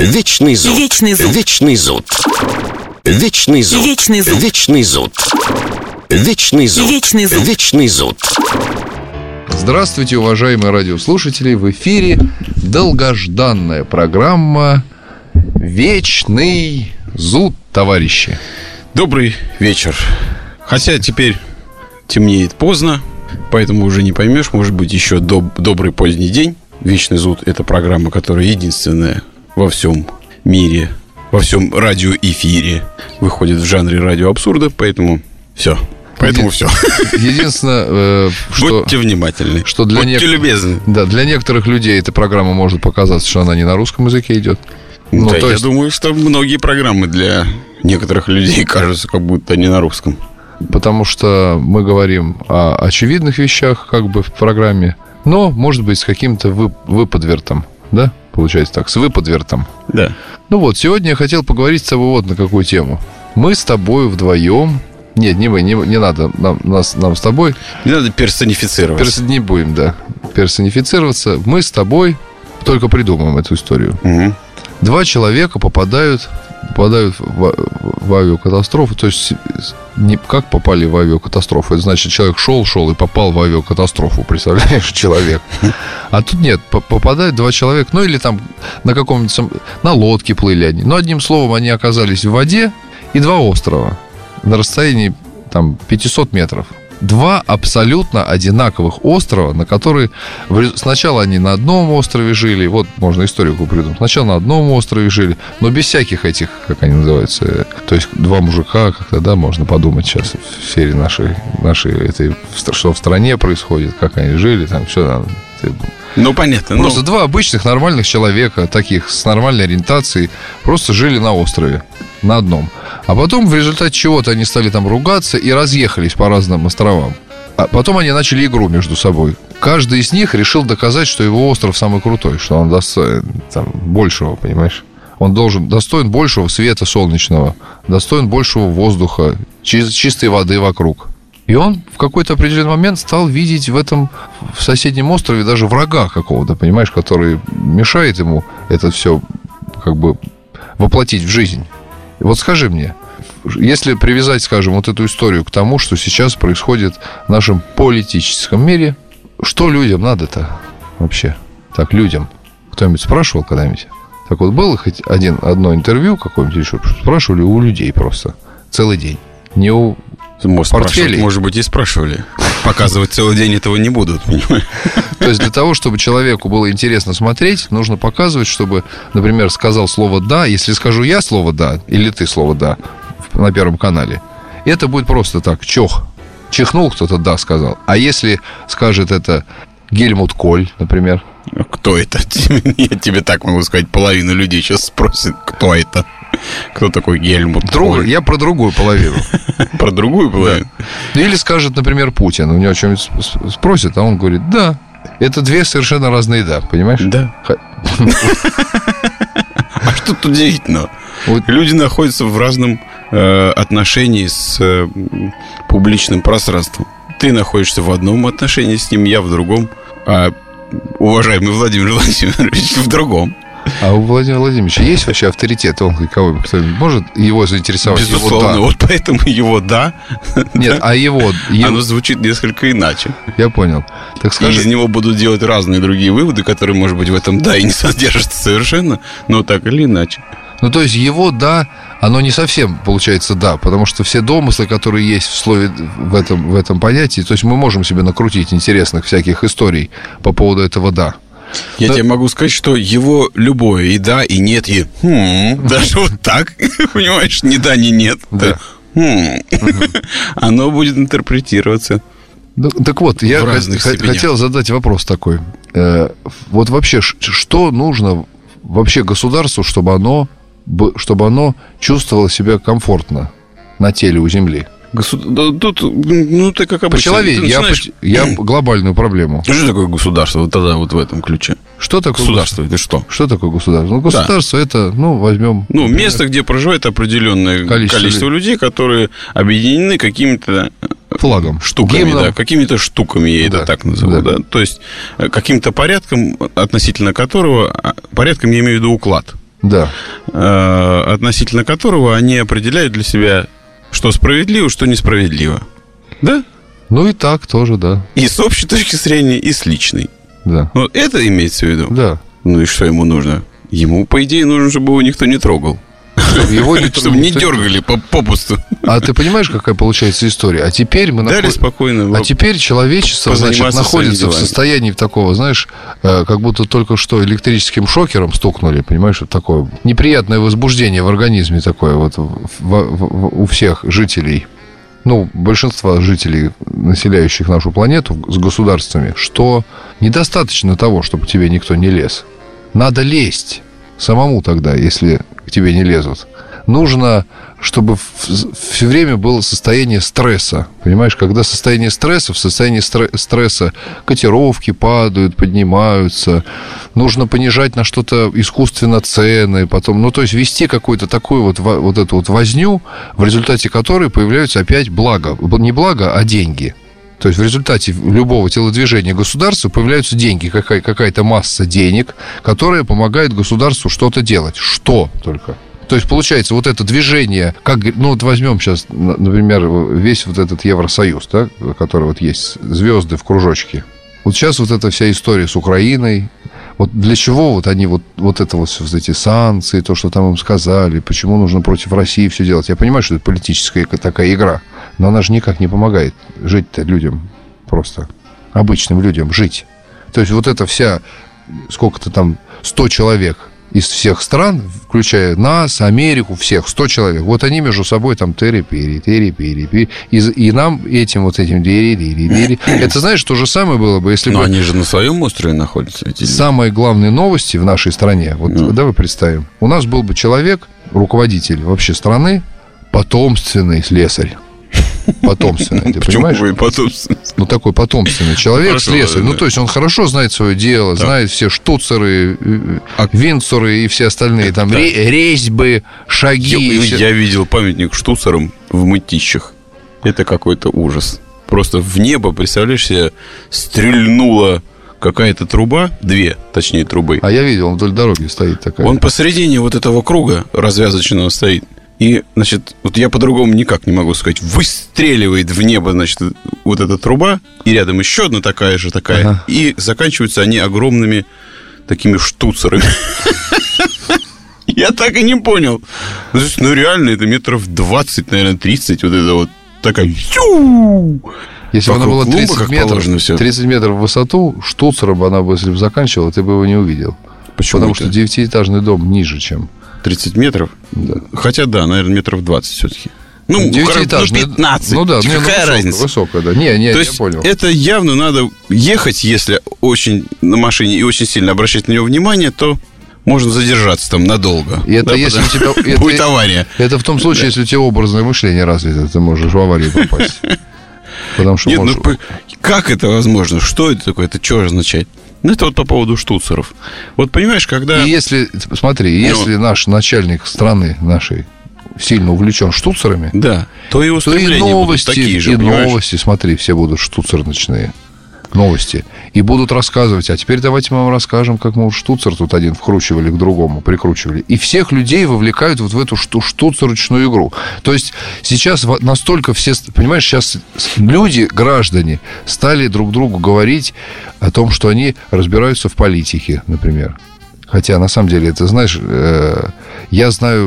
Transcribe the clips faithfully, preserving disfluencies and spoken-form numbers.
Вечный зуд. Вечный зуд. Вечный зуд. Вечный зуд. Вечный зуд. Вечный зуд. Вечный зуд. Вечный зуд. Вечный зуд. Здравствуйте, уважаемые радиослушатели! В эфире долгожданная программа «Вечный зуд», товарищи. Добрый вечер. Хотя теперь темнеет поздно, поэтому уже не поймешь, может быть, еще доб- добрый поздний день. «Вечный зуд» — это программа, которая единственная во всем мире, во всем радиоэфире выходит в жанре радиоабсурда, поэтому все. Поэтому Еди... все. Единственное, э, что... Будьте внимательны. Что для Будьте нек... любезны. Да, для некоторых людей эта программа может показаться, что она не на русском языке идет. Ну, да, то я есть... думаю, что многие программы для некоторых людей кажутся, как будто не на русском. Потому что мы говорим о очевидных вещах, как бы, в программе, но, может быть, с каким-то вы... выподвертом, да? Получается так, с выподвертом. Да. Ну вот, сегодня я хотел поговорить с тобой вот на какую тему. Мы с тобой вдвоем... Нет, не мы, не, не надо нам, нас, нам с тобой. Не надо персонифицироваться. Перс... Не будем, да, персонифицироваться. Мы с тобой только придумаем эту историю. Угу. Два человека попадают, попадают в, в авиакатастрофу. То есть, не как попали в авиакатастрофу. Это значит, человек шел-шел и попал в авиакатастрофу. Представляешь, человек. А тут нет, попадают два человека. Ну, или там на каком-нибудь... На лодке плыли они. Но, одним словом, они оказались в воде. И два острова на расстоянии там пятьсот метров. Два абсолютно одинаковых острова, на которые... Сначала они на одном острове жили. Вот можно историю придумать. Сначала на одном острове жили, но без всяких этих, как они называются... То есть два мужика, как-то, да, можно подумать сейчас в сфере нашей... нашей этой, что в стране происходит, как они жили, там все... Ну, понятно. Просто ну... два обычных нормальных человека, таких с нормальной ориентацией, просто жили на острове, на одном. А потом в результате чего-то они стали там ругаться и разъехались по разным островам. А потом они начали игру между собой. Каждый из них решил доказать, что его остров самый крутой, что он достоин там большего, понимаешь? Он должен, достоин большего света солнечного, достоин большего воздуха, чи- чистой воды вокруг. И он в какой-то определенный момент стал видеть в этом, в соседнем острове даже врага какого-то, понимаешь, который мешает ему это все как бы воплотить в жизнь. И вот скажи мне, если привязать, скажем, вот эту историю к тому, что сейчас происходит в нашем политическом мире, что людям надо-то вообще? Так, людям. Кто-нибудь спрашивал когда-нибудь? Так вот, было хоть один, одно интервью какое-нибудь еще? Спрашивали у людей просто целый день. Не у... Может, может быть, и спрашивали. Показывать целый день этого не будут, понимаешь? То есть для того, чтобы человеку было интересно смотреть, нужно показывать, чтобы, например, сказал слово «да». Если скажу я слово «да» или ты слово «да» на Первом канале, это будет просто так, чох. Чихнул кто-то «да» сказал. А если скажет это Гельмут Коль, например? Кто это? Я тебе так могу сказать, половина людей сейчас спросит, кто это. Кто такой Гельмут Друг, Коль? Я про другую половину. Про другую половину? Да. Или скажет, например, Путин. У него что-нибудь спросит, а он говорит «да». Это две совершенно разные «да», понимаешь? Да. А что тут удивительного? Люди находятся в разном отношении с публичным пространством. Ты находишься в одном отношении с ним, я в другом, а уважаемый Владимир Владимирович в другом. А у Владимира Владимировича есть вообще авторитет? Он кого кто-нибудь может его заинтересовать? Безусловно, его «да». Вот поэтому его «да». Нет, а его, его... Оно звучит несколько иначе. Я понял. Так скажи... И из него будут делать разные другие выводы, которые, может быть, в этом «да» и не содержатся совершенно, но так или иначе. Ну, то есть его «да», оно не совсем получается «да», потому что все домыслы, которые есть в слове, в этом, в этом понятии, то есть мы можем себе накрутить интересных всяких историй по поводу этого «да». Я да. тебе могу сказать, что его любое и да, и нет, и хм, даже вот так, понимаешь, ни да, ни нет, да. хм, оно будет интерпретироваться. Да, так вот, я х- хотел задать вопрос такой. Э, вот вообще, что нужно вообще государству, чтобы оно, чтобы оно чувствовало себя комфортно на теле у Земли? Государ... Тут, ну, ты как обычно. По-человечески, я, начинаешь... я глобальную проблему. Что такое государство? Вот тогда вот в этом ключе. Что такое государство? Это что? Что такое государство? Ну, государство да. это, ну, возьмем... Ну, например, место, где проживает определенное количество, количество людей, которые объединены какими-то... Флагом. Штуками, Гимном. да, какими-то штуками, я да. это так назову, да. да. То есть, каким-то порядком, относительно которого... Порядком я имею в виду уклад. Да. Относительно которого они определяют для себя, что справедливо, что несправедливо. Да? Ну и так тоже, да. И с общей точки зрения, и с личной. Да. Вот это имеется в виду? Да. Ну и что ему нужно? Ему, по идее, нужно, чтобы его никто не трогал. Его не чтобы не дергали попусту. А ты понимаешь, какая получается история? А теперь мы Дали спокойно. А теперь человечество, значит, находится в состоянии такого, знаешь, как будто только что электрическим шокером стукнули, понимаешь, вот такое неприятное возбуждение в организме такое вот у всех жителей. Ну, большинства жителей, населяющих нашу планету с государствами, что недостаточно того, чтобы к тебе никто не лез. Надо лезть самому тогда, если к тебе не лезут. Нужно, чтобы все время было состояние стресса. Понимаешь, когда состояние стресса, в состоянии стресса котировки падают, поднимаются. Нужно понижать на что-то искусственно цены. Потом, ну, то есть вести какую-то такую вот, вот эту вот возню, в результате которой появляются опять блага. Не благо, а деньги. То есть в результате любого телодвижения государства появляются деньги, какая- какая-то масса денег, которая помогает государству что-то делать. Что только? То есть, получается, вот это движение, как, ну, вот возьмем сейчас, например, весь вот этот Евросоюз, да, который вот есть, звезды в кружочке. Вот сейчас вот эта вся история с Украиной, вот для чего вот они вот, вот это вот, вот эти санкции, то, что там им сказали, почему нужно против России все делать. Я понимаю, что это политическая такая игра, но она же никак не помогает жить-то людям, просто обычным людям жить. То есть, вот эта вся, сколько-то там, сто человек из всех стран, включая нас, Америку, всех, сто человек. Вот они между собой там тери-пери, тери-пери, и, и нам этим вот этим дери-дери-дери. Это, знаешь, то же самое было бы, если Но бы... они же на своем острове находятся. Эти... Самые главные новости в нашей стране, вот ну. давай представим, у нас был бы человек, руководитель вообще страны, потомственный слесарь. Потомственный, ты понимаешь? Почему потомственный? Ну, такой потомственный человек, слесарь. Ну, то есть, он хорошо знает свое дело, знает все штуцеры, винцеры и все остальные там резьбы, шаги. Я видел памятник штуцерам в Мытищах. Это какой-то ужас. Просто в небо, представляешь себе, стрельнула какая-то труба, две, точнее, трубы. А я видел, он вдоль дороги стоит такая. Он посередине вот этого круга развязочного стоит. И, значит, вот я по-другому никак не могу сказать, выстреливает в небо, значит, вот эта труба, и рядом еще одна такая же такая, ага. И заканчиваются они огромными такими штуцерами. Я так и не понял. Ну, реально, это метров двадцать, наверное, тридцать, вот это вот такая... Если бы она была тридцать метров, тридцать метров в высоту, штуцером она бы, если бы заканчивала, ты бы его не увидел. Почему? Потому что девятиэтажный дом ниже, чем... тридцать метров? Да. Хотя, да, наверное, метров двадцать все-таки. Ну, девятиэтажный. Ну, пятнадцать. Ну, да, какая ну, высокая, разница? Высокая, да. Не, не, То я есть понял. Это явно надо ехать, если очень на машине и очень сильно обращать на него внимание, то можно задержаться там надолго. И это да, если у тебя... Будет авария. Это в том случае, если у тебя образное мышление развито, ты можешь в аварию попасть. Потому что Нет, можешь... ну как это возможно? Что это такое? Это что означает? Ну, это вот по поводу штуцеров. Вот понимаешь, когда... И если, смотри, Но... если наш начальник страны нашей сильно увлечен штуцерами, да, то и устремления то и новости, будут такие же, и понимаешь? новости, смотри, все будут штуцерночные новости. И будут рассказывать, а теперь давайте мы вам расскажем, как мы вот штуцер тут один вкручивали к другому, прикручивали. И всех людей вовлекают вот в эту шту- штуцерочную игру. То есть сейчас настолько все... Понимаешь, сейчас люди, граждане, стали друг другу говорить о том, что они разбираются в политике, например. Хотя, на самом деле, это, знаешь, э, я знаю...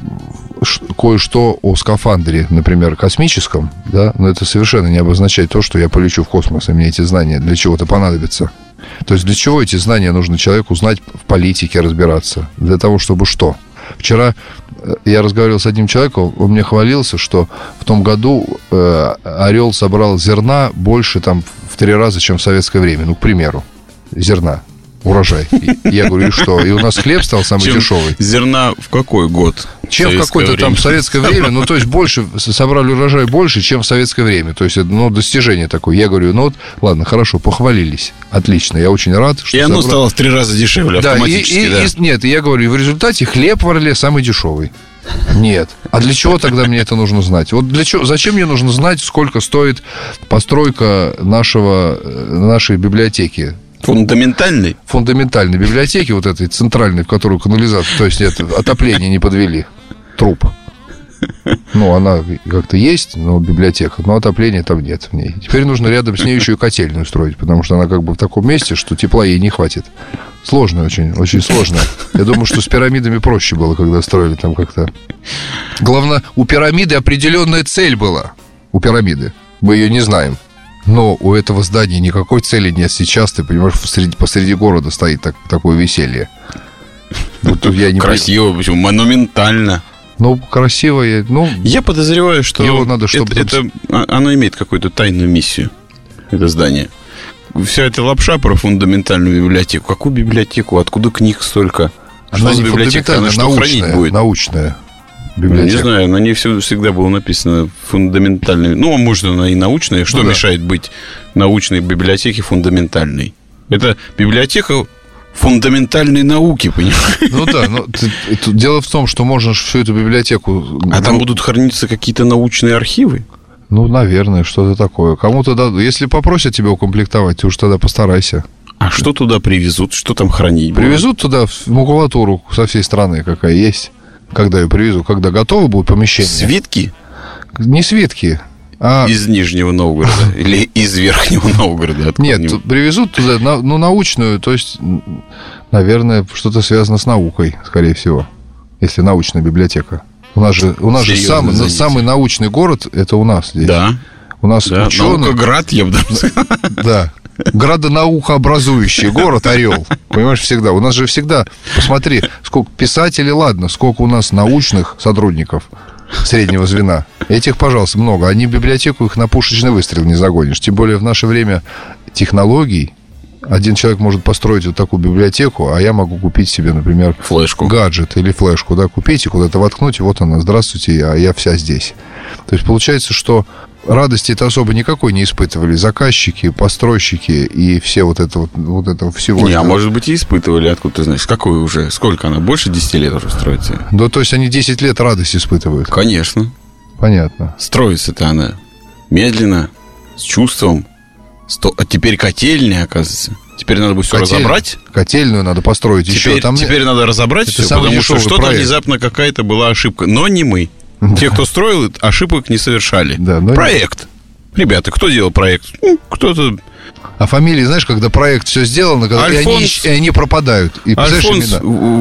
кое-что о скафандре, например, космическом, да, но это совершенно не обозначает то, что я полечу в космос, и мне эти знания для чего-то понадобятся. То есть для чего эти знания нужно человеку знать, в политике разбираться? Для того, чтобы что? Вчера я разговаривал с одним человеком, он мне хвалился, что в том году э, «Орел» собрал зерна больше там в три раза, чем в советское время. Ну, к примеру, зерна. Урожай. И я говорю, и что? И у нас хлеб стал самый Чем дешевый. Зерна в какой год? Чем в какое-то там советское время, ну, то есть, больше, собрали урожай больше, чем в советское время. То есть, это, ну, достижение такое. Я говорю, ну, вот, ладно, хорошо, похвалились. Отлично, я очень рад, что... И оно собрали... стало в три раза дешевле да, автоматически, и, и, да? И, нет, я говорю, в результате хлеб в Орле самый дешевый. Нет. А для чего тогда мне это нужно знать? Вот для чего, зачем мне нужно знать, сколько стоит постройка нашего, нашей библиотеки? Фундаментальной? Фундаментальной библиотеки, вот этой центральной, в которую канализацию, то есть это отопление не подвели. Труп. Ну, она как-то есть, но библиотека, но отопления там нет в ней. Теперь нужно рядом с ней еще и котельную строить, потому что она как бы в таком месте, что тепла ей не хватит. Сложно очень, очень сложно. Я думаю, что с пирамидами проще было, когда строили там как-то. Главное, у пирамиды определенная цель была. У пирамиды. Мы ее не знаем. Но у этого здания никакой цели нет. Сейчас, ты понимаешь, посреди, посреди города стоит так, такое веселье. Вот я не красиво, почему? Монументально. Ну, красиво. Ну, я подозреваю, что его надо, чтобы... это, это, оно имеет какую-то тайную миссию, это здание. Вся эта лапша про фундаментальную библиотеку. Какую библиотеку? Откуда книг столько? Она что за библиотека? Она что научная, хранить будет? Научная библиотека. Не знаю, на ней всегда было написано фундаментальная. Ну, может, она и научная. Что ну, мешает да. быть научной библиотеке фундаментальной? Это библиотека фундаментальной науки, понимаешь? Ну да, но ты, это, дело в том, что можно всю эту библиотеку... А ну, там будут храниться какие-то научные архивы? Ну, наверное, что-то такое. Кому-то дадут. Если попросят тебя укомплектовать, ты уж тогда постарайся. А что туда привезут? Что там хранить? Привезут туда макулатуру со всей страны, какая есть. Когда ее привезут, когда готовы будут помещения. Свитки? Не свитки. А... Из Нижнего Новгорода или из Верхнего Новгорода? Нет, привезут туда, ну, научную, то есть, наверное, что-то связано с наукой, скорее всего, если научная библиотека. У нас же, у нас же самый, самый научный город, это у нас здесь. Да. У нас да. ученые... Наукоград, я бы даже сказал. Да. Градонаукообразующий город Орел. Понимаешь, всегда. У нас же всегда, посмотри, сколько писателей, ладно, сколько у нас научных сотрудников среднего звена. Этих, пожалуйста, много. Они в библиотеку их на пушечный выстрел не загонишь. Тем более в наше время технологий. Один человек может построить вот такую библиотеку, а я могу купить себе, например, флешку, гаджет или флешку, да, купить и куда-то воткнуть, и вот она, здравствуйте, а я вся здесь. То есть получается, что радости-то особо никакой не испытывали заказчики, постройщики и все вот это вот, вот этого всего. Не, этого. А может быть и испытывали, откуда ты знаешь, какой уже, сколько она, больше десяти лет уже строится? Да, то есть они десять лет радость испытывают. Конечно. Понятно. Строится-то она медленно, с чувством. Сто... А теперь котельня, оказывается. Теперь надо будет все Котель... разобрать. Котельную надо построить теперь, еще. Там... Теперь надо разобрать это все, потому что что-то проект. Внезапно какая-то была ошибка. Но не мы. Те, кто строил, ошибок не совершали. Да, проект. Не... Ребята, кто делал проект? Кто-то... А фамилии, знаешь, когда проект все сделано, когда Альфонс... и, они, и они пропадают. И, Альфонс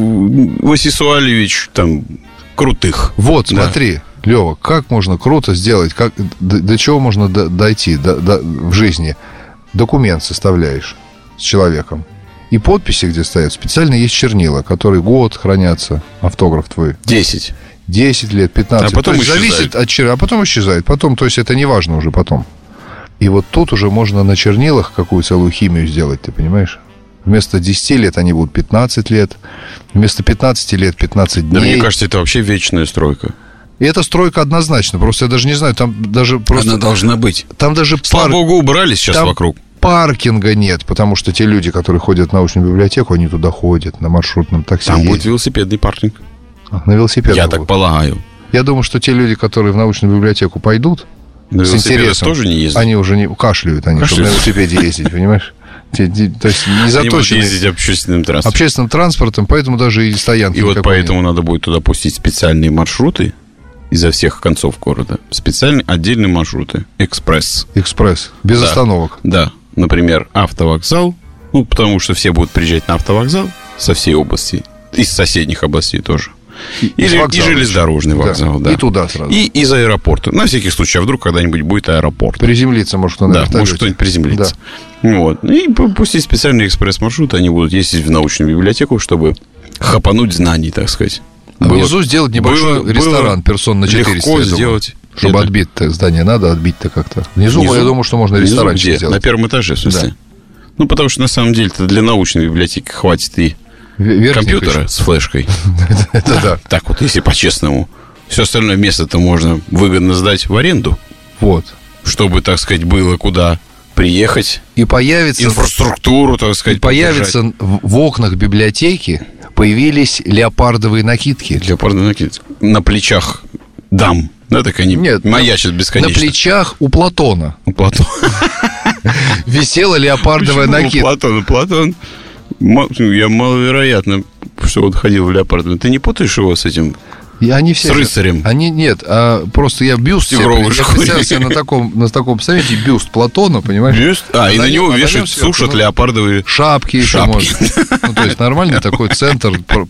Васисуалевич там Крутых. Вот, да. Смотри, Лёва, как можно круто сделать, как, до, до чего можно до, дойти до, до, в жизни. Документ составляешь с человеком. И подписи, где стоят, специально есть чернила, которые год хранятся, автограф твой. Десять. Десять лет, пятнадцать. А потом то есть зависит от чернил, а потом исчезает. Потом, то есть это не важно уже потом. И вот тут уже можно на чернилах какую целую химию сделать, ты понимаешь? Вместо десяти лет они будут пятнадцать лет. Вместо пятнадцати лет пятнадцать дней. Да, мне кажется, это вообще вечная стройка. И эта стройка однозначно. Просто я даже не знаю, там даже просто... Она должна быть. Там даже... Слава пар... богу, убрали сейчас там вокруг. Паркинга нет, потому что те люди, которые ходят в научную библиотеку, они туда ходят на маршрутном такси. Там ездят. Будет велосипедный паркинг. А, на велосипедах Я будет. так полагаю. Я думаю, что те люди, которые в научную библиотеку пойдут, на с интересом, тоже не ездят. Они уже не кашляют, они, кашляют. Чтобы на велосипеде ездить, понимаешь? То есть не заточены ездить общественным транспортом. Общественным транспортом, поэтому даже и стоянки. И вот поэтому нет. Надо будет туда пустить специальные маршруты изо всех концов города. Специальные отдельные маршруты. Экспресс. Экспресс. Без да. остановок. Да. Например, автовокзал. Ну, потому что все будут приезжать на автовокзал со всей области. Из соседних областей тоже. И, и, и железнодорожный вокзал, да. да. И туда сразу. И из аэропорта. На всякий случай, а вдруг когда-нибудь будет аэропорт. Приземлиться, может, кто-то. Да, может кто-нибудь приземлиться. Да. Вот. И пустить специальный экспресс-маршрут. Они будут ездить в научную библиотеку, чтобы хапануть знаний, так сказать. А было, внизу сделать небольшой было, ресторан было персон на четыреста. Легко сделать. Чтобы это... отбить-то здание надо, отбить-то как-то. Внизу, внизу, я думаю, что можно ресторанчик где? сделать. На первом этаже, в смысле? Да. Ну, потому что, на самом деле-то для научной библиотеки хватит и Верхний компьютера ключ. С флешкой. Это да. Так вот, если по-честному. Все остальное место-то можно выгодно сдать в аренду. Вот. Чтобы, так сказать, было куда приехать. И появится... Инфраструктуру, так сказать, появится в окнах библиотеки появились леопардовые накидки. Леопардовые накидки. На плечах дам. Да, так они Нет, маячат бесконечно. На плечах у Платона. У Платона. Висела леопардовая Почему накидка. Платон, Платон, ма- я маловероятно, что он ходил в леопардовом. Ты не путаешь его с этим? И они все С же- рыцарем. Они нет, а просто я бюст себе Тигровой я шкуре. представляю себе на таком, на таком постановке бюст Платона, понимаешь? Бюст? А, и на на нем- него а на нем вешают, сверху, сушат ну, леопардовые Шапки еще Шапки. можно. Ну, то есть нормальный такой центр. про-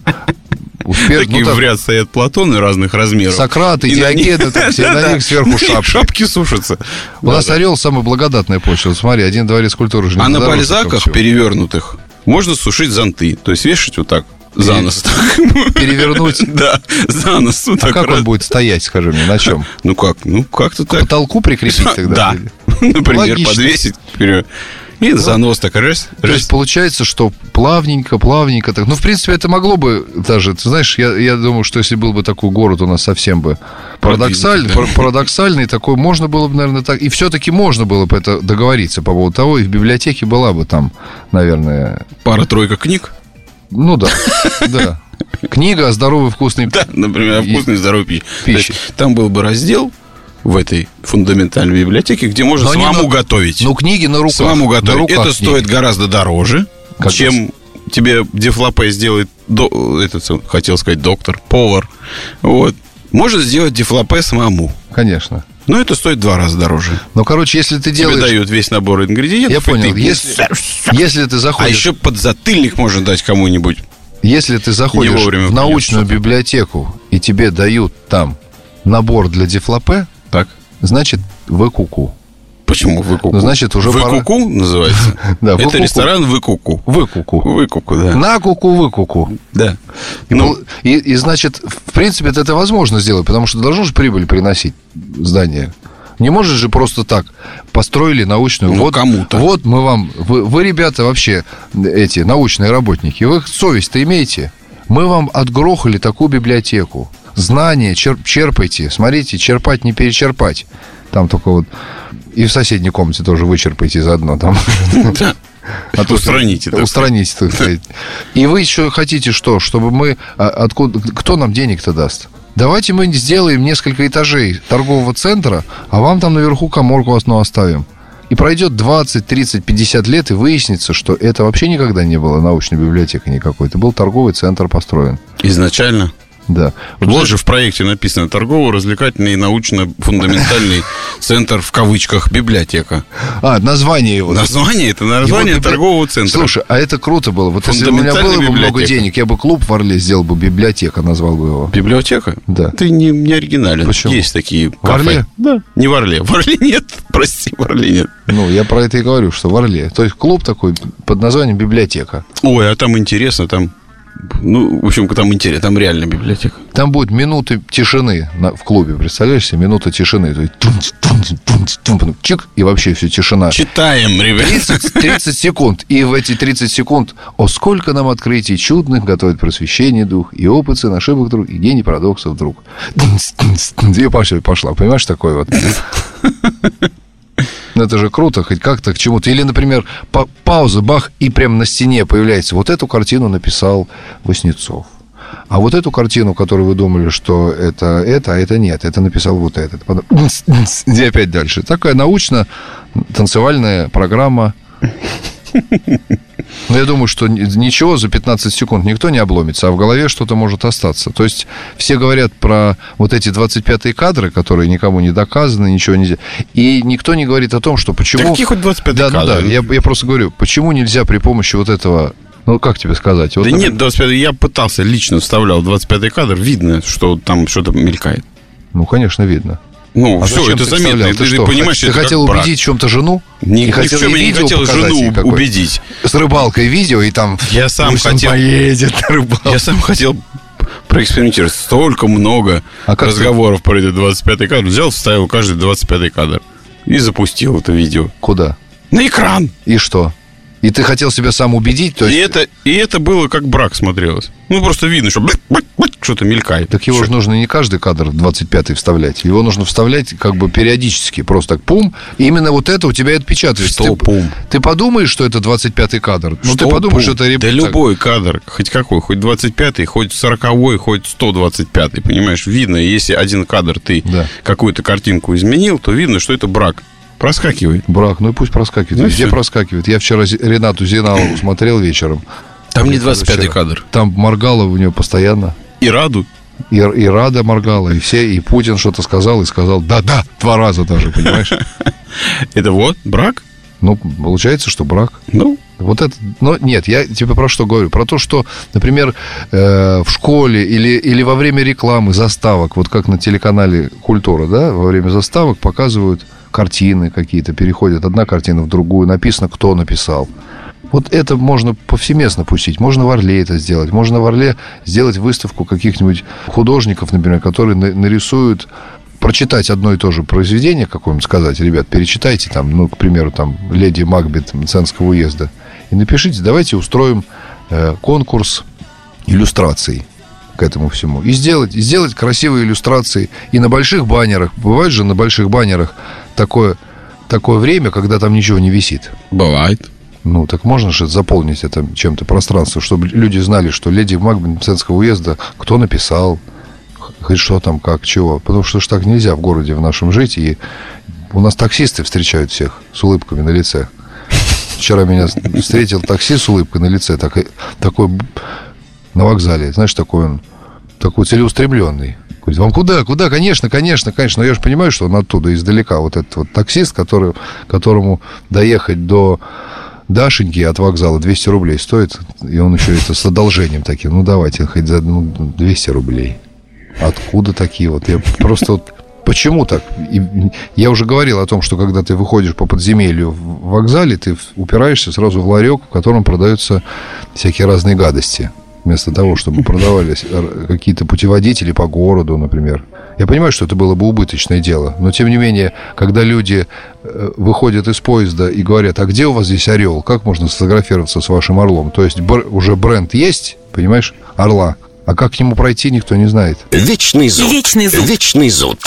Успех, Такие ну, так, в ряд стоят Платоны разных размеров. Сократ и И на них- Диоген, так, все, на Да-да. них сверху шапки. Шапки сушатся. У нас Да-да. Орел самая благодатная почва. Вот смотри, один дворец культуры же не А на подорожник бальзаках всего. перевернутых можно сушить зонты. То есть вешать вот так за Пере- нос. Перевернуть. Да, за нос. Вот А так как раз. он будет стоять, скажи мне, на чем? Ну как? Ну как-то К так. потолку прикрепить тогда? Да. Например, Логично. подвесить вперед. И за нос так раз. То раз. есть получается, что плавненько, плавненько так. Ну, в принципе, это могло бы даже, ты знаешь, я, я думаю, что если был бы такой город у нас совсем бы парадоксальный, Продвинутый, да. пар- парадоксальный такой, можно было бы, наверное, так. И все-таки можно было бы это договориться по поводу того, и в библиотеке была бы там, наверное, Пара-тройка книг. ну да, да. Книга о здоровой вкусной Да, например, о И- вкусной и здоровой пище. пищи. То есть там был бы раздел в этой фундаментальной библиотеке, где можно Но не самому на- готовить. Ну, книги на руках. самому на готовить. руках Это книги. стоит гораздо дороже, Как чем тебе дефлопе сделает, до- этот, хотел сказать, доктор, повар. Вот. Можно сделать дефлопе самому. Конечно. Но это стоит в два раза дороже. Ну, короче, если ты Тебе делаешь... дают весь набор ингредиентов. Я и понял. ты- Если, если ты А заходишь... еще подзатыльник можно дать кому-нибудь. Если ты заходишь Не вовремя в научную библиотеку, и тебе дают там набор для дефлопе, Так. значит, вы ку-ку. Почему выкуку? Ну, значит, уже пора- Выкуку называется? Да, Это выкуку. ресторан выкуку. Вы ку-ку. Выкуку, да. На ку-ку, вы ку-ку. Да. И, Ну, пол- и, и, значит, в принципе, это возможно сделать, потому что должно же прибыль приносить здание. Не может же просто так. Построили научную... Ну, вот, кому-то. Вот мы вам... Вы, вы, ребята, вообще, эти научные работники, вы совесть-то имеете? Мы вам отгрохали такую библиотеку. Знания чер- черпайте. Смотрите, черпать, не перечерпать. Там только вот... И в соседней комнате тоже вычерпайте заодно. Там. да. А то- Устраните, так Устраните, так сказать. И вы еще хотите что? Чтобы мы... а, Откуда, кто нам денег-то даст? Давайте мы сделаем несколько этажей торгового центра, а вам там наверху каморку одну оставим. И пройдет двадцать, тридцать, пятьдесят лет, и выяснится, что это вообще никогда не было научной библиотекой никакой. Это был торговый центр построен. Изначально. Да. Вот знаешь, же в проекте написано торгово-развлекательный и научно-фундаментальный центр, в кавычках, библиотека. А, название его. Название, это название Его библи- торгового центра. Слушай, а это круто было. Вот если бы у меня Фундаментальная было бы много библиотека. денег, я бы клуб в Орле сделал бы библиотека, назвал бы его. Библиотека? Да. Ты не, не оригинален. Почему? Есть такие В Орле? кафе. Да. Не в Орле. В Орле нет. Прости, в Орле нет. Ну, я про это и говорю, что в Орле. То есть клуб такой под названием библиотека. Ой, а там интересно, там... Ну, в общем, там интересно, там реально библиотека. Там будет минуты тишины на- в клубе, представляешь себе? Минута тишины. То есть тунц, тунц, тунц, тунц, потом чик, и вообще все тишина. Читаем, ребят. тридцать, тридцать секунд. И в эти тридцать секунд, о, сколько нам открытий чудных готовит просвещение дух, и опыт сын ошибок друг, и гений парадоксов друг. Тунц, тунц, тунц. И пошла, пошла. Понимаешь, такой вот. Ну, это же круто, хоть как-то к чему-то. Или, например, па- пауза, бах, и прям на стене появляется. Вот эту картину написал Васнецов. А вот эту картину, которую вы думали, что это это, а это нет, это написал вот этот. Потом... И опять дальше. Такая научно-танцевальная программа. Но я думаю, что ничего за пятнадцать секунд никто не обломится, а в голове что-то может остаться. То есть все говорят про вот эти двадцать пятые кадры, которые никому не доказаны, ничего нельзя. И никто не говорит о том, что почему... Да какие хоть двадцать пятые да, кадры? Ну, да, я, я просто говорю, почему нельзя при помощи вот этого... Ну, как тебе сказать? Вот Да так- нет, двадцать пятый, я пытался, лично вставлял двадцать пятый кадр, видно, что там что-то мелькает. Ну, конечно, видно. Ну, А все, зачем это ты заметно. вставлял? И Ты, ты, что, понимаешь, ты это хотел как брак. убедить в чем-то жену? Ни, И ни хотел в чем ей я не видео хотел показать ей жену какое-то? убедить. С рыбалкой видео, и там... Я сам пусть он хотел- поедет на рыбалку. Я сам хотел проэкспериментировать. Столько много А как разговоров про этот двадцать пятый кадр. Взял, вставил каждый двадцать пятый кадр. И запустил это видео. Куда? На экран. И что? И ты хотел себя сам убедить? То И, есть... это, и это было как брак смотрелось. Ну, просто видно, что что-то мелькает. Так его Всё. же нужно не каждый кадр двадцать пятый вставлять. Его нужно вставлять как бы периодически. Просто так пум. И именно вот это у тебя и отпечатывается. Что ты, пум? Ты подумаешь, что это двадцать пятый кадр. Ну, Что ты подумаешь, пум? что это... реп- Да так. любой кадр, хоть какой, хоть двадцать пятый, хоть сороковой, хоть сто двадцать пятый, понимаешь, видно, если один кадр ты Да. какую-то картинку изменил, то видно, что это брак. Проскакивает. Брак, ну и пусть проскакивает. Ну, Везде всё. проскакивает. Я вчера Ренату Зиналову смотрел вечером. Там не двадцать пятый кадр. Там моргало у нее постоянно. И Раду. И, и Рада моргала, и все, и Путин что-то сказал, и сказал да-да, два раза даже, понимаешь? Это вот брак? Ну, получается, что брак. Ну, Вот это, но нет, я тебе про что говорю? Про то, что, например, э, в школе или, или во время рекламы заставок, вот как на телеканале «Культура», да, во время заставок показывают картины какие-то, переходят одна картина в другую, написано, кто написал. Вот это можно повсеместно пустить. Можно в Орле это сделать. Можно в Орле сделать выставку каких-нибудь художников, например, которые на- нарисуют, прочитать одно и то же произведение какое-нибудь, сказать, ребят, перечитайте там, ну, к примеру, там, «Леди Макбет» Мценского уезда, и напишите, давайте устроим э, конкурс иллюстраций к этому всему. И сделать, и сделать красивые иллюстрации. И на больших баннерах, бывает же на больших баннерах такое, такое время, когда там ничего не висит. бывает. Ну, так можно же заполнить это чем-то пространство, чтобы люди знали, что «Леди Макбет» Мценского уезда, кто написал, хоть что там, как, чего. Потому что ж так нельзя в городе в нашем жить. И у нас таксисты встречают всех с улыбками на лице. Вчера меня встретил таксист с улыбкой на лице, так, такой на вокзале, знаешь, такой он, такой целеустремленный. Говорит, вам куда? Куда? Конечно, конечно, конечно. Но я же понимаю, что он оттуда, издалека. Вот этот вот таксист, который, которому доехать до Дашеньки от вокзала двести рублей стоит, и он еще это с одолжением таким. Ну, давайте, хоть за ну, двести рублей. Откуда такие вот? Я просто вот... Почему так? И я уже говорил о том, что когда ты выходишь по подземелью в вокзале, ты упираешься сразу в ларек, в котором продаются всякие разные гадости. Вместо того, чтобы продавались какие-то путеводители по городу, например. Я понимаю, что это было бы убыточное дело, но, тем не менее, когда люди выходят из поезда и говорят, а где у вас здесь орел? Как можно сфотографироваться с вашим орлом? То есть бр- уже бренд есть, понимаешь, орла. А как к нему пройти, никто не знает. Вечный зуд. Вечный зуд. Вечный зуд.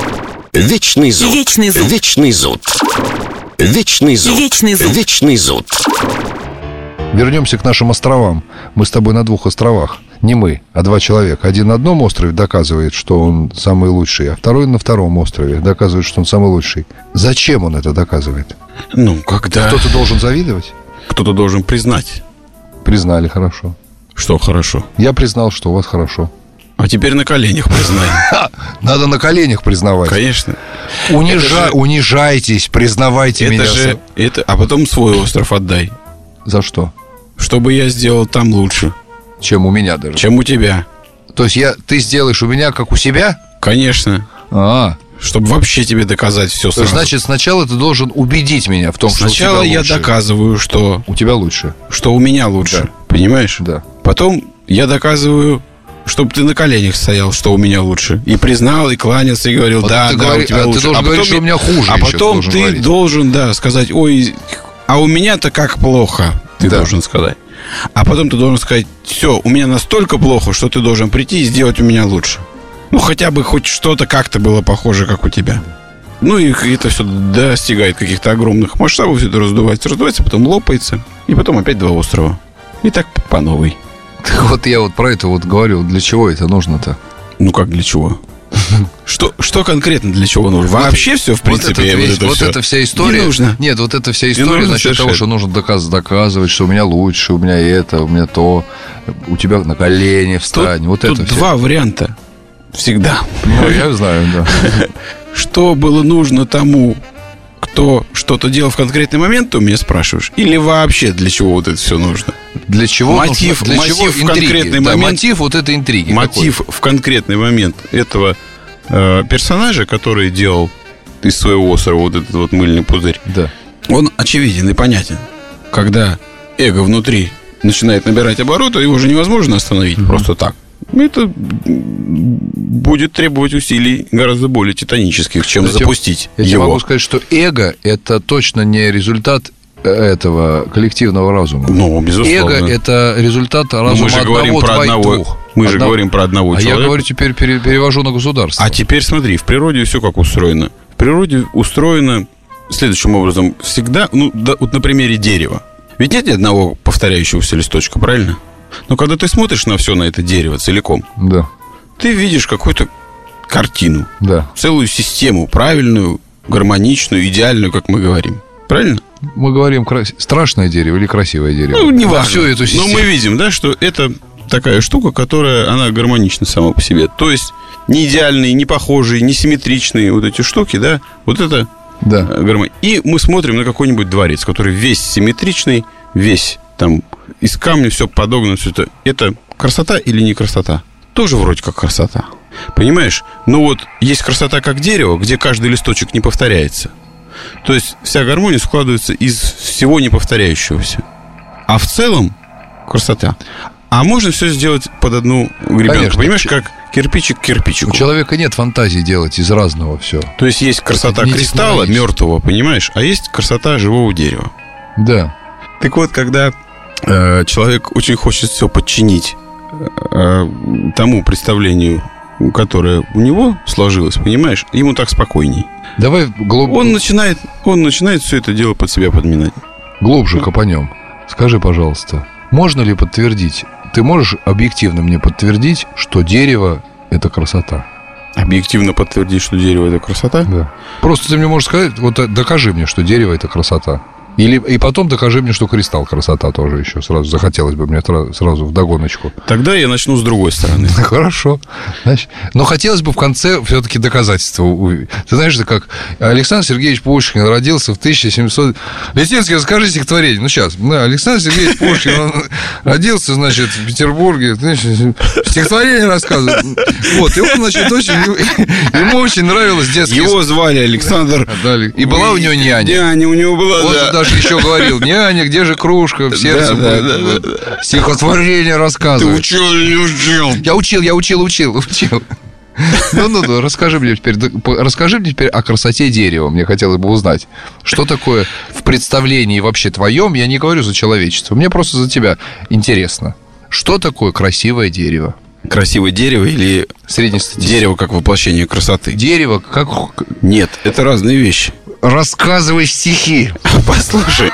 Вечный зуд. Вечный зуд. Вечный зуд. Вечный зуд. Вечный зуд. Вечный зуд. Вернемся к нашим островам. Мы с тобой на двух островах. Не мы, а два человека. Один на одном острове доказывает, что он самый лучший, а второй на втором острове доказывает, что он самый лучший. Зачем он это доказывает? Ну, когда Кто-то должен завидовать? кто-то должен признать, Признали, хорошо. что хорошо. Я признал, что у вас хорошо. А теперь на коленях признай. Надо на коленях признавать. Конечно. Унижа... Это же- Унижайтесь, признавайте Это меня. же... Это... А потом свой остров отдай. За что? Чтобы я сделал там лучше, Чем у меня даже. чем у тебя. То есть я... ты сделаешь у меня, как у себя? Конечно. А, Чтобы вообще тебе доказать все то сразу. есть, значит, сначала ты должен убедить меня в том, что Сначала у тебя я лучше. доказываю, что, У тебя лучше. что у меня лучше. Да. Понимаешь? Да. Потом я доказываю, чтобы ты на коленях стоял, что у меня лучше. И признал, и кланялся, и говорил, Вот да, ты да, говори- у тебя а ты лучше. должен говорить, что у меня хуже А еще, потом должен ты говорить. должен, да, сказать, ой, а у меня-то как плохо, ты Да. должен сказать. А потом ты должен сказать, все, у меня настолько плохо, что ты должен прийти и сделать у меня лучше. Ну, хотя бы хоть что-то как-то было похоже, как у тебя. Ну, и это все достигает каких-то огромных масштабов, все это раздувается, раздувается, потом лопается, и потом опять два острова. И так по новой. Так вот я вот про это вот говорю. Для чего это нужно-то? Ну, как для чего? Что, что конкретно для чего нужно? Вообще все, в принципе, вот, этот вот весь- это вот всё. эта вся история. Не нужно. Нет, вот эта вся история нужно насчет того, совершенно. что нужно доказ- доказывать, что у меня лучше, у меня это, у меня то, у тебя на колени Тут, встань. Вот тут это всё. два варианта. Всегда. Ну, я знаю, да. Что было нужно тому, кто что-то делал в конкретный момент, ты у меня спрашиваешь? Или вообще для чего вот это все нужно? Для чего Мотив- нужно- для мотив чего в интриги? конкретный Да, момент- мотив вот этой интриги. Мотив в конкретный момент этого э, персонажа, который делал из своего острова вот этот вот мыльный пузырь, Какой? Да. он очевиден и понятен. Когда эго внутри начинает набирать обороты, его же невозможно остановить просто так. Это будет требовать усилий гораздо более титанических, чем Я тебе- запустить Я тебе его. могу сказать, что эго – это точно не результат этого коллективного разума. Ну, безусловно. Эго – это результат Но разума мы же одного, говорим про двоих, одного. двух. Мы же Одного- говорим про одного А человека. я говорю теперь, пере- перевожу на государство. А теперь смотри, в природе все как устроено. В природе устроено следующим образом. Всегда, ну, да, вот на примере дерева. Ведь нет ни одного повторяющегося листочка, правильно? Но когда ты смотришь на все на это дерево целиком, Да, ты видишь какую-то картину, да. целую систему, правильную, гармоничную, идеальную, как мы говорим. Правильно? Мы говорим крас... страшное дерево или красивое дерево? Ну, не важно. Всю эту систему. Но мы видим, да, что это такая штука, которая, она гармонична сама по себе. То есть, не идеальные, не похожие, не симметричные вот эти штуки, да, вот это да. гармония. И мы смотрим на какой-нибудь дворец, который весь симметричный, весь там из камня, все подогнано, все это. Это красота или не красота? Тоже вроде как красота. Понимаешь? Но вот есть красота как дерево, где каждый листочек не повторяется. То есть вся гармония складывается из всего неповторяющегося. А в целом красота. А можно все сделать под одну гребенку. Конечно. Понимаешь, как кирпичик к кирпичику. У человека нет фантазии делать из разного все. То есть есть красота кристалла мертвого, понимаешь, а есть красота живого дерева. Да. Так вот, когда э, человек очень хочет все подчинить э, тому представлению, которое у него сложилось, понимаешь, ему так спокойней. Давай глубже. Он начинает, он начинает все это дело под себя подминать. Глубже копанем. Скажи, пожалуйста, можно ли подтвердить, ты можешь объективно мне подтвердить, что дерево – это красота? Объективно подтвердить, что дерево – это красота? Да. Просто ты мне можешь сказать, вот докажи мне, что дерево – это красота. Или, и потом докажи мне, что кристалл красота тоже еще. Сразу захотелось бы мне сразу вдогоночку. Тогда я начну с другой стороны. Хорошо. Значит, но хотелось бы в конце все-таки доказательства. Ты знаешь, это как Александр Сергеевич Пушкин родился в тысяча семьсот... Лесинский, расскажи стихотворение. Ну, сейчас. Да, Александр Сергеевич Пушкин, он родился, значит, в Петербурге. Стихотворение рассказывает. Вот, и он, значит, очень... Ему очень нравилось детский... Его звали Александр. И была у него няня. Няня у него была, он да. Даже еще говорил: няня, где же кружка? В сердце да, да, да, да. Стихотворение рассказывает. Ты учил или не учил? Я учил, я учил, учил, учил. Ну-ну-ну, расскажи мне теперь, расскажи мне теперь о красоте дерева. Мне хотелось бы узнать, что такое в представлении вообще твоем, я не говорю за человечество, мне просто за тебя интересно. Что такое красивое дерево? Красивое дерево или дерево как воплощение красоты? Дерево как... Нет, это разные вещи. Рассказывай стихи. Послушай.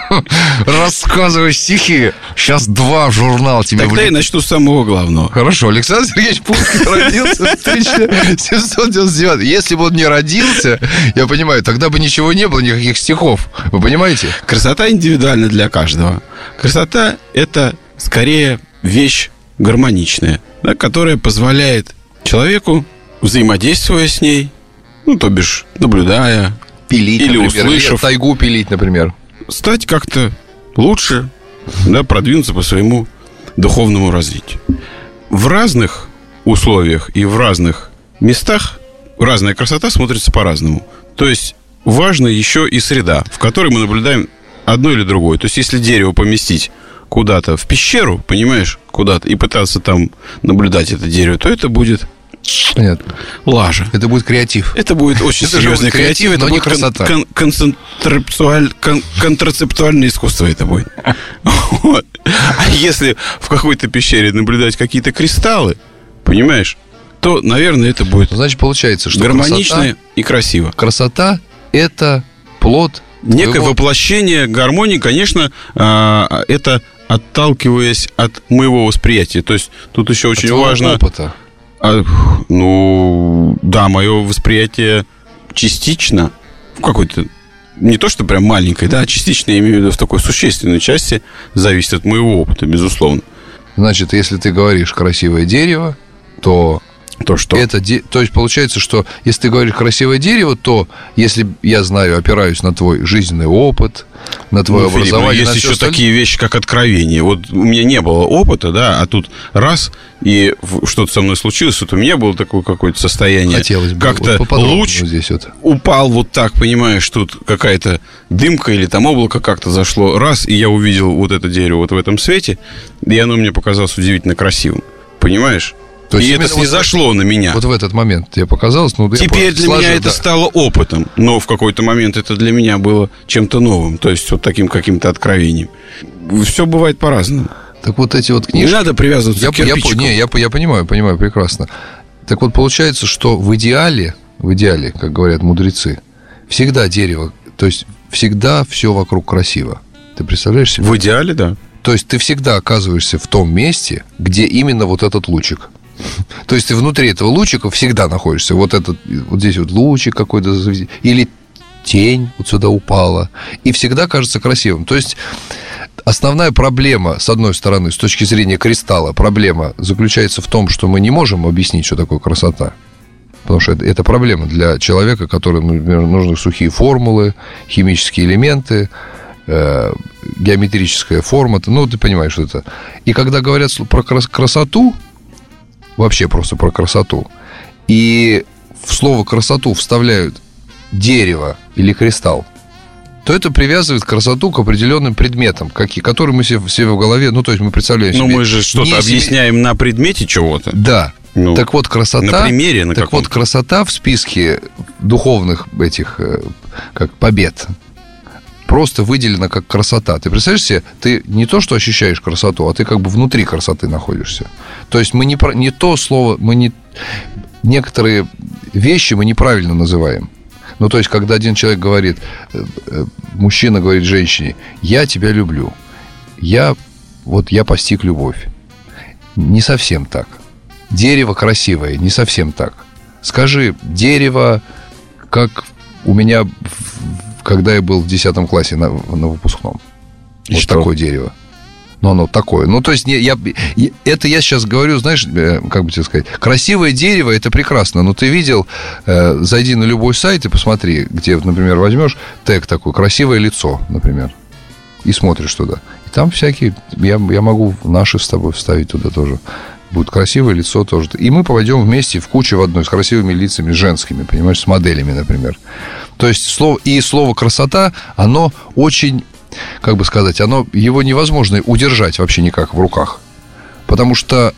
Рассказывай стихи. Сейчас два в журнал тебе. Тогда я начну с самого главного. Хорошо. Александр Сергеевич Пушкин родился в тысяча семьсот девяносто девятом. Если бы он не родился, я понимаю, тогда бы ничего не было, никаких стихов. Вы понимаете? Красота индивидуальна для каждого. Красота – это скорее вещь гармоничная, да, которая позволяет человеку, взаимодействуя с ней, ну, то бишь, наблюдая, пилить, или например, услышав, или тайгу пилить, например, стать как-то лучше, да, продвинуться по своему духовному развитию. В разных условиях и в разных местах разная красота смотрится по-разному. То есть важна еще и среда, в которой мы наблюдаем одно или другое. То есть если дерево поместить куда-то в пещеру, понимаешь, куда-то, и пытаться там наблюдать это дерево, то это будет... Понятно. Лажа. Это будет креатив. Это будет очень это серьезный будет креатив, креатив, это будет красота. Кон- концентрацуаль- кон- контрацептуальное искусство это будет. Вот. А если в какой-то пещере наблюдать какие-то кристаллы, понимаешь, то, наверное, это будет... Значит, получается, что гармонично красота, и красиво. Красота – это плод... Некое твоего... воплощение гармонии, конечно, это отталкиваясь от моего восприятия. То есть тут еще очень от важно... опыта. А, ну, да, мое восприятие частично, в какой-то, не то, что прям маленькой, да, а частично, я имею в виду, в такой существенной части, зависит от моего опыта, безусловно. Значит, если ты говоришь красивое дерево, то... То что? Это де... То есть получается, что если ты говоришь красивое дерево, то если я знаю, опираюсь на твой жизненный опыт, на твое ну, образование... Филипп, есть еще остальное... такие вещи, как откровение. Вот у меня не было опыта, да, а тут раз, и что-то со мной случилось, вот у меня было такое какое-то состояние. Хотелось бы. Как-то вот луч вот здесь вот. упал вот так, понимаешь, тут какая-то дымка или там облако как-то зашло. Раз, и я увидел вот это дерево вот в этом свете, и оно мне показалось удивительно красивым. Понимаешь? То есть и это снизошло вот, на меня. Вот в этот момент тебе показалось... Ну, теперь для сложил, меня это да. стало опытом. Но в какой-то момент это для меня было чем-то новым. То есть вот таким каким-то откровением. Все бывает по-разному. Так вот эти вот книжки... Не надо привязываться я, к кирпичику. Я, не, я, я понимаю, понимаю прекрасно. Так вот получается, что в идеале, в идеале, как говорят мудрецы, всегда дерево, то есть всегда все вокруг красиво. Ты представляешь себе? В идеале, да. То есть ты всегда оказываешься в том месте, где именно вот этот лучик. То есть ты внутри этого лучика всегда находишься. Вот этот, вот здесь вот лучик какой-то. Или тень вот сюда упала. И всегда кажется красивым. То есть основная проблема, с одной стороны, с точки зрения кристалла, проблема заключается в том, что мы не можем объяснить, что такое красота. Потому что это, это проблема для человека, которому, например, нужны сухие формулы, химические элементы, э, геометрическая форма. Ну, ты понимаешь, что это. И когда говорят про красоту, вообще просто про красоту, и в слово красоту вставляют дерево или кристалл, то это привязывает красоту к определенным предметам, какие, которые мы себе, себе в голове, ну, то есть мы представляем себе... Ну, мы же что-то объясняем себе... на предмете чего-то. Да. Ну, так вот, красота... На примере на Так каком-то. вот, красота в списке духовных этих, как побед, просто выделена как красота. Ты представляешь себе, ты не то, что ощущаешь красоту, а ты как бы внутри красоты находишься. То есть мы не, не то слово, мы не... Некоторые вещи мы неправильно называем. Ну, то есть, когда один человек говорит, мужчина говорит женщине: я тебя люблю, я, вот я постиг любовь. Не совсем так. Дерево красивое, не совсем так. Скажи, дерево, как у меня, когда я был в десятом классе на, на выпускном. И вот что? Такое дерево. Ну, оно такое. Ну, то есть, я, я, это я сейчас говорю, знаешь, как бы тебе сказать, красивое дерево, это прекрасно, но ты видел, э, зайди на любой сайт и посмотри, где, например, возьмешь тег такой, красивое лицо, например, и смотришь туда. И там всякие, я, я могу наши с тобой вставить туда тоже. Будет красивое лицо тоже. И мы пойдем вместе в кучу в одной с красивыми лицами женскими, понимаешь, с моделями, например. То есть, слово, и слово красота, оно очень... Как бы сказать, оно, его невозможно удержать вообще никак в руках. Потому что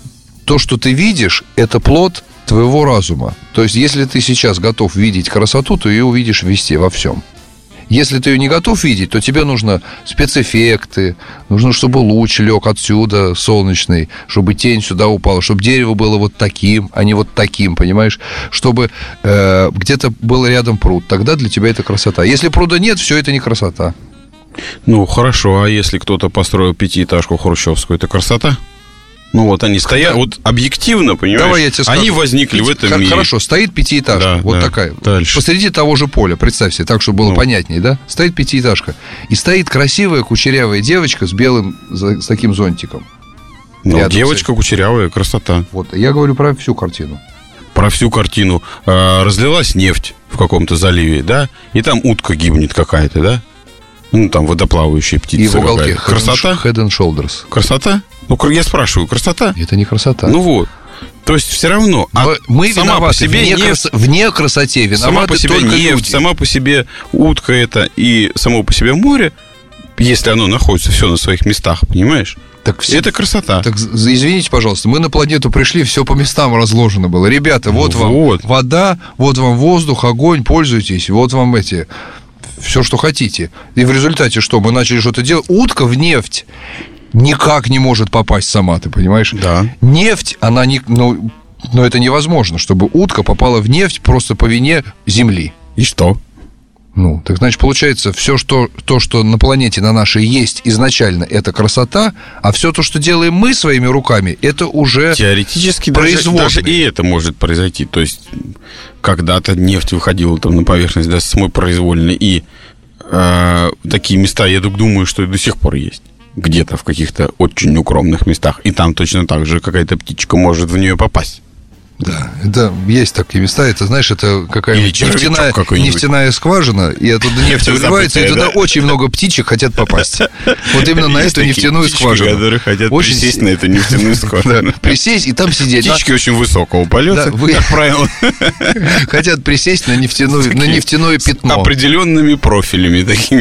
то, что ты видишь, это плод твоего разума. То есть, если ты сейчас готов видеть красоту, то ее увидишь везде, во всем. Если ты ее не готов видеть, то тебе нужно спецэффекты, нужно, чтобы луч лег отсюда, солнечный, чтобы тень сюда упала, чтобы дерево было вот таким, а не вот таким, понимаешь? Чтобы э, где-то был рядом пруд. Тогда для тебя это красота. Если пруда нет, все это не красота. Ну, хорошо, а если кто-то построил пятиэтажку хрущевскую, это красота? Ну, вот они стоят, Когда... вот объективно, понимаешь, Давай я тебе скажу. Они возникли в этом мире. Хорошо, стоит пятиэтажка, Да, вот да. такая. Дальше. Посреди того же поля, представь себе, так, чтобы было Ну. понятнее, да? Стоит пятиэтажка. И стоит красивая кучерявая девочка с белым, с таким зонтиком. Ну, Рядом девочка с... кучерявая, красота. Вот, я говорю про всю картину. Про всю картину. А, разлилась нефть в каком-то заливе, да? И там утка гибнет какая-то, да? Ну, там водоплавающая птица. И в уголке какая-то. Красота? Head and Shoulders. Красота? Ну, я спрашиваю, красота? Это не красота. Ну вот. То есть все равно. А мы сама виноваты по себе в, некрас... нефть, в некрасоте. Виноваты сама по себе только нефть, люди. сама по себе утка это и само по себе море, если оно находится все на своих местах, понимаешь? Так все... Это красота. Так извините, пожалуйста, мы на планету пришли, все по местам разложено было. Ребята, вот Ну вам вот. вода, вот вам воздух, огонь, пользуйтесь, вот вам эти... Все, что хотите. И в результате что? Мы начали что-то делать. Утка в нефть никак не может попасть сама, ты понимаешь? Да. Нефть, она не... Ну, но это невозможно, чтобы утка попала в нефть просто по вине Земли. И что? Ну, так значит, получается, все, что, то, что на планете на нашей есть изначально, это красота, а все то, что делаем мы своими руками, это уже теоретически даже, даже и это может произойти. То есть, когда-то нефть выходила там на поверхность, да, самой произвольно, и э, такие места, я думаю, что и до сих пор есть. Где-то в каких-то очень укромных местах. И там точно так же какая-то птичка может в нее попасть. Да, это есть такие места, это, знаешь, это какая-нибудь нефтяная, нефтяная скважина, и оттуда нефть выливается, и туда очень много птичек хотят попасть. Вот именно на эту нефтяную скважину. Которые хотят присесть на эту нефтяную скважину. Присесть и там сидеть. Птички очень высокого полета, как правило. Хотят присесть на нефтяное пятно. Определенными профилями такими.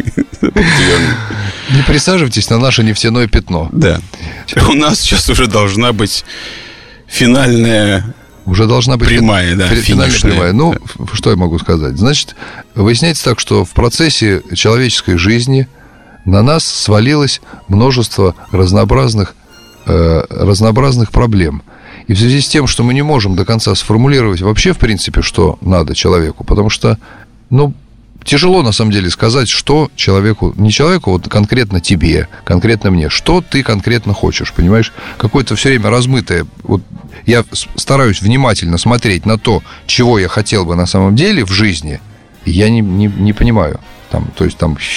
Не присаживайтесь на наше нефтяное пятно. Да. У нас сейчас уже должна быть финальная... Уже должна быть прямая, фин... да, финальная прямая. Ну, что я могу сказать? Значит, выясняется так, что в процессе человеческой жизни на нас свалилось множество разнообразных, э, разнообразных проблем. И в связи с тем, что мы не можем до конца сформулировать вообще, в принципе, что надо человеку, потому что, ну, тяжело, на самом деле, сказать, что человеку, не человеку, вот конкретно тебе, конкретно мне, что ты конкретно хочешь, понимаешь? Какое-то все время размытое. Вот я стараюсь внимательно смотреть на то, чего я хотел бы на самом деле в жизни, Я не, не, не понимаю. Там, то есть там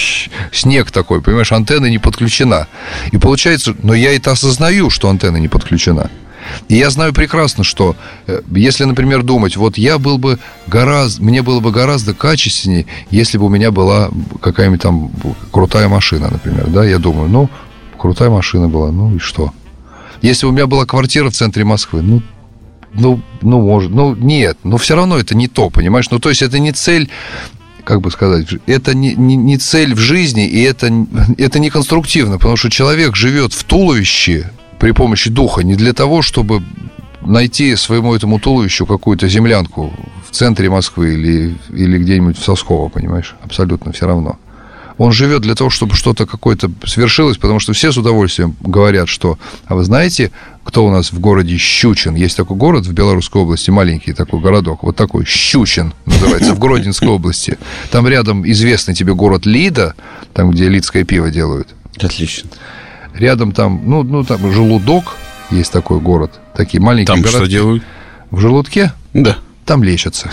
снег такой, понимаешь, антенна не подключена. И получается, но я это осознаю, что антенна не подключена. И я знаю прекрасно, что если, например, думать, вот я был бы гораздо, мне было бы гораздо качественнее, если бы у меня была какая-нибудь там крутая машина, например, да, я думаю, ну, крутая машина была, ну и что? Если бы у меня была квартира в центре Москвы, ну, ну, ну, может, ну, нет, но все равно это не то, понимаешь? Ну, то есть это не цель, как бы сказать, это не, не, не цель в жизни, и это, это не конструктивно, потому что человек живет в туловище при помощи духа не для того, чтобы найти своему этому туловищу какую-то землянку в центре Москвы или, или где-нибудь в Сосково, понимаешь? Абсолютно все равно. Он живет для того, чтобы что-то какое-то свершилось, потому что все с удовольствием говорят, что... А вы знаете, кто у нас в городе Щучин? Есть такой город в Белорусской области, маленький такой городок, вот такой, Щучин называется, в Гродненской области. Там рядом известный тебе город Лида, там, где лидское пиво делают. Отлично. Рядом там, ну, ну там Желудок, есть такой город, такие маленькие городки. Там что делают? В Желудке? Да. Там лечатся.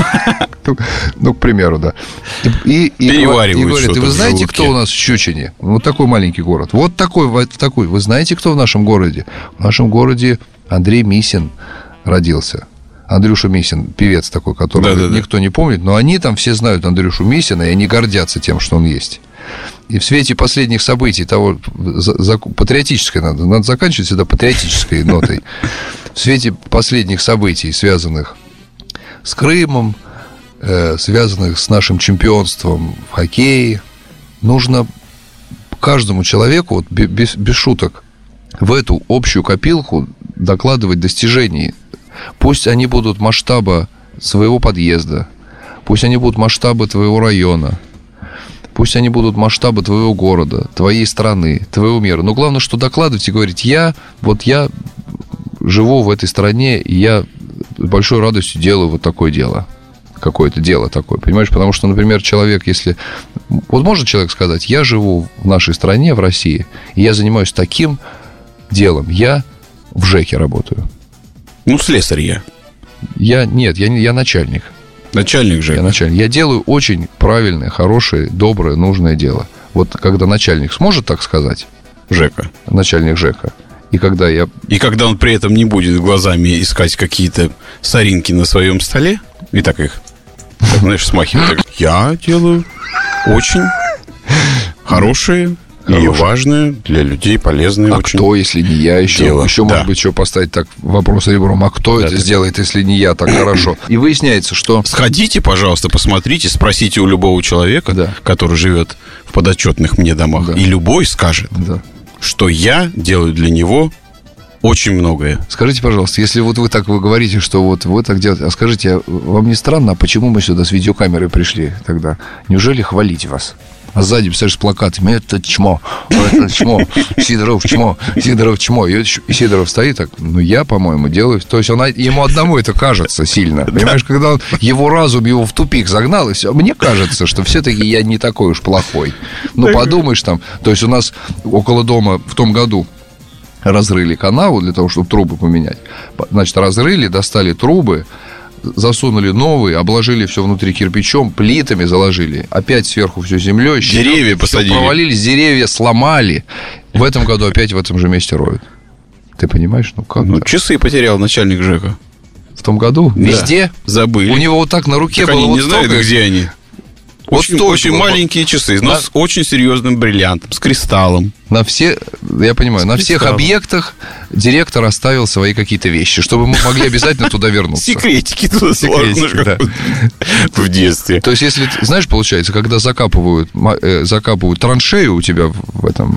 Ну, к примеру, да. И, и, Переваривают и говорят, и вы знаете, желудке. кто у нас в Щучине? Вот такой маленький город. Вот такой, такой. Вы знаете, кто в нашем городе? В нашем городе Андрей Мисин родился. Андрюша Мисин, певец такой, которого да, да, никто да. не помнит, но они там все знают Андрюшу Мисина, и они гордятся тем, что он есть. И в свете последних событий, того, за, за, патриотической надо, надо заканчивать всегда патриотической нотой. В свете последних событий, связанных с Крымом, э, связанных с нашим чемпионством в хоккее, нужно каждому человеку, вот без, без шуток, в эту общую копилку докладывать достижения. Пусть они будут масштаба своего подъезда, пусть они будут масштаба твоего района, пусть они будут масштаба твоего города, твоей страны, твоего мира. Но главное, что докладывать и говорить, я, вот я живу в этой стране, и я с большой радостью делаю вот такое дело. Какое-то дело такое, понимаешь? Потому что, например, человек, если... Вот может человек сказать, я живу в нашей стране, в России, и я занимаюсь таким делом. Я в ЖЭКе работаю. Ну, слесарь я. Я, нет, я, я начальник. Начальник ЖЭКа. Я начальник. Я делаю очень правильное, хорошее, доброе, нужное дело. Вот когда начальник сможет так сказать... ЖЭКа. Начальник ЖЭКа. И когда я... И когда он при этом не будет глазами искать какие-то соринки на своем столе, и так их, так, знаешь, смахивает. Так, я делаю очень хорошие... И важное для людей, полезное а очень. А кто, если не я еще? Дело. Еще, да. может быть, еще поставить так вопрос ребром. А кто да, это да. сделает, если не я, так хорошо? И выясняется, что... Сходите, пожалуйста, посмотрите, спросите у любого человека, да. который живет в подотчетных мне домах. Да. И любой скажет, да. что я делаю для него очень многое. Скажите, пожалуйста, если вот вы так вы говорите, что вот вы так делаете, а скажите, вам не странно, а почему мы сюда с видеокамерой пришли тогда? Неужели хвалить вас? А сзади, представляешь, с плакатами, это чмо, это чмо, Сидоров чмо, Сидоров чмо. И Сидоров стоит так, ну, я, по-моему, делаю. То есть он, ему одному это кажется сильно. Понимаешь, когда он, его разум его в тупик загнал, и все, мне кажется, что все-таки я не такой уж плохой. Ну, подумаешь там, то есть у нас около дома в том году разрыли канаву для того, чтобы трубы поменять. Значит, разрыли, достали трубы, засунули новые, обложили все внутри кирпичом, плитами заложили, опять сверху все землей, деревья посадили, провалились, деревья сломали. В этом году опять в этом же месте роют. Ты понимаешь, ну как? Ну, часы потерял начальник ЖЭКа. В том году? Да. Везде? Забыли. У него вот так на руке так было они вот не знают, столько... где они. Очень, вот очень маленькие часы, но да. с очень серьезным бриллиантом, с кристаллом. На все, я понимаю, с на кристаллом. Всех объектах директор оставил свои какие-то вещи, чтобы мы могли обязательно туда вернуться. Секретики туда сложишь, да. В детстве. То есть, если, знаешь, получается, когда закапывают, закапывают траншею у тебя в этом...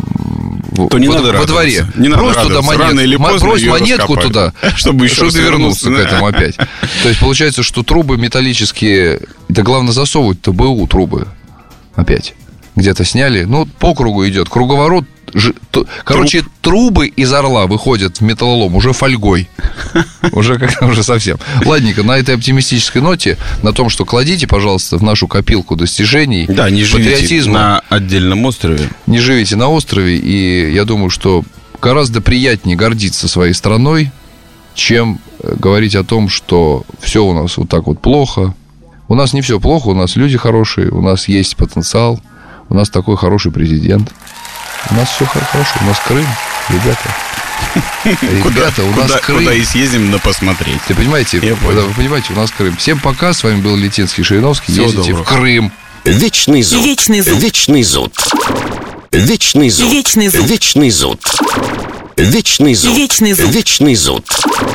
То не во, надо во дворе. Не надо брось туда монет, брось монетку туда, чтобы, еще чтобы вернуться к этому опять. То есть, получается, что трубы металлические, это главное засовывать ТБУ трубы опять. Где-то сняли, ну, по кругу идет, круговорот. Короче, Труб. трубы из Орла выходят в металлолом уже фольгой. Уже как-то уже совсем. Ладненько, на этой оптимистической ноте, на том, что кладите, пожалуйста, в нашу копилку достижений. Да, не живите на отдельном острове. Не живите на острове. И я думаю, что гораздо приятнее гордиться своей страной, чем говорить о том, что все у нас вот так вот плохо, У нас не все плохо, у нас люди хорошие, у нас есть потенциал, у нас такой хороший президент. У нас все хорошо, у нас Крым, ребята. Ребята, у нас Крым. Куда и съездим на посмотреть. Ты понимаете, вы понимаете, у нас Крым. Всем пока, с вами был Летинский, Шириновский. Ездите в Крым. Вечный зуд. Вечный зуд. Вечный зуд. Вечный зуд. Вечный зуд. Вечный зуд. Вечный зуд. Вечный зуд. Вечный зуд.